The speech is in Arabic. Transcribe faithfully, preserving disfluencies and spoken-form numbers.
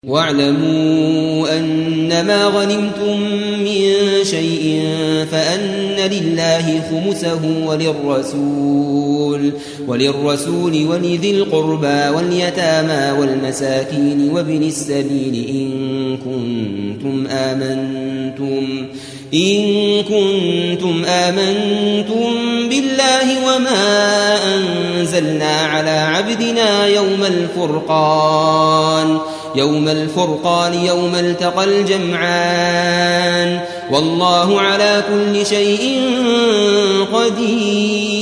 واعلموا أنما غنمتم من شيء فأن لله خمسه وللرسول وللرسول ولذي القربى واليتامى والمساكين وابن السبيل إن كنتم آمنتم إن كنتم آمنتم بالله وما أنزلنا على عبدنا يوم الفرقان يوم الفرقان يوم التقى الجمعان والله على كل شيء قدير.